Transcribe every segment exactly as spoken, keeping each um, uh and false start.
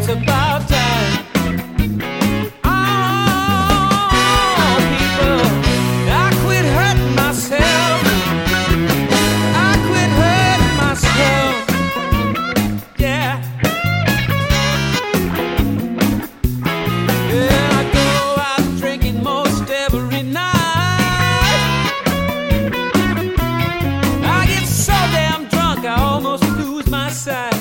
about time. Oh, people, I quit hurting myself. I quit hurting myself. Yeah. Yeah, I go out drinking most every night. I get so damn drunk I almost lose my sight.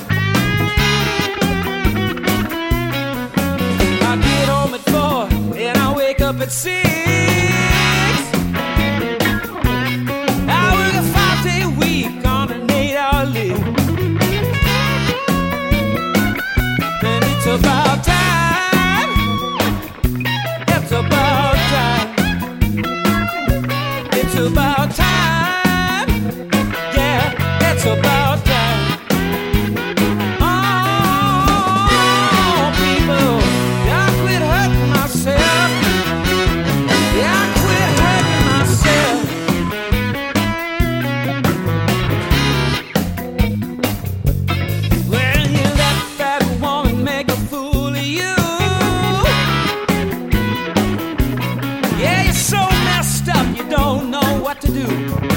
I get home at four and I wake up at six. I work a five-day week on an eight-hour live, and it's about time. It's about time. It's about time. Yeah, it's about time. Oh, people, I quit hurting myself. Yeah, I quit hurting myself. Well, you let that woman make a fool of you. Yeah, you're so messed up you don't know what to do.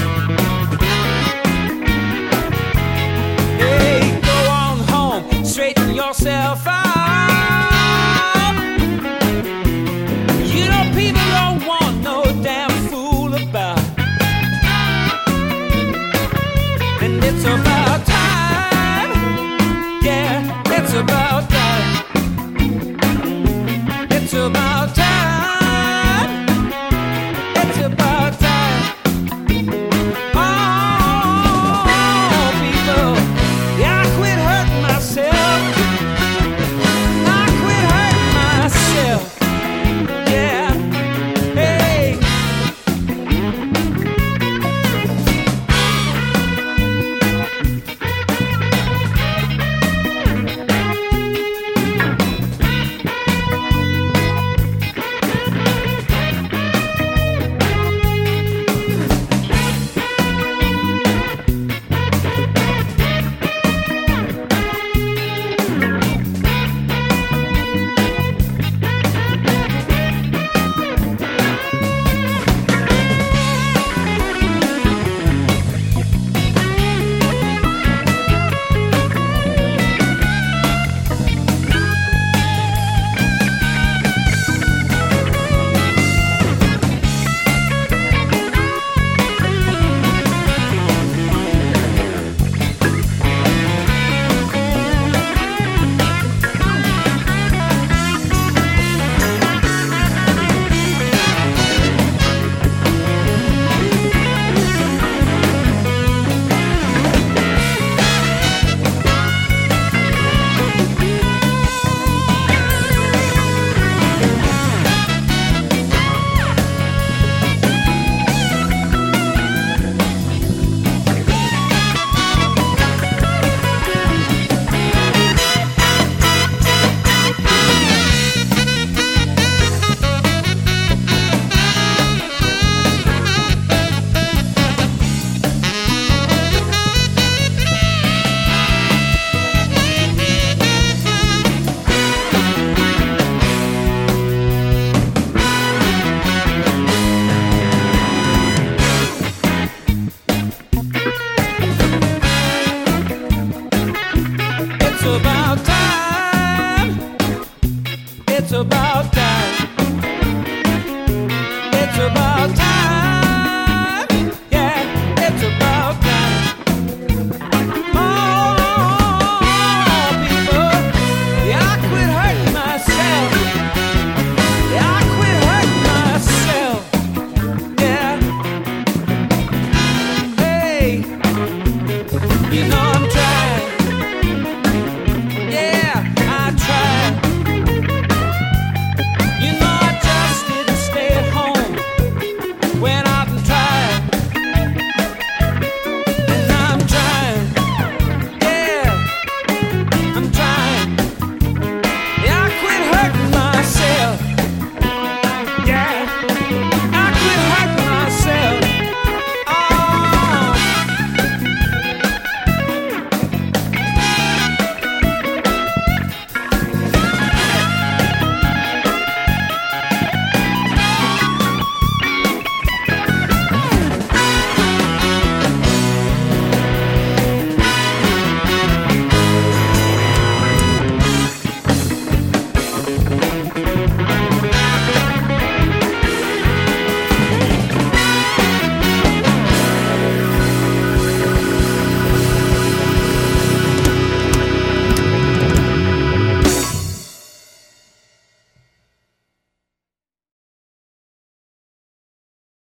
Hey, go on home, straighten yourself out. You know people don't want no damn fool about. And it's about time. Yeah, it's about time. It's about time. It's about time. Oh, people, yeah, I quit hurting myself. I quit hurting myself. Yeah, hey. It's about time. It's about time.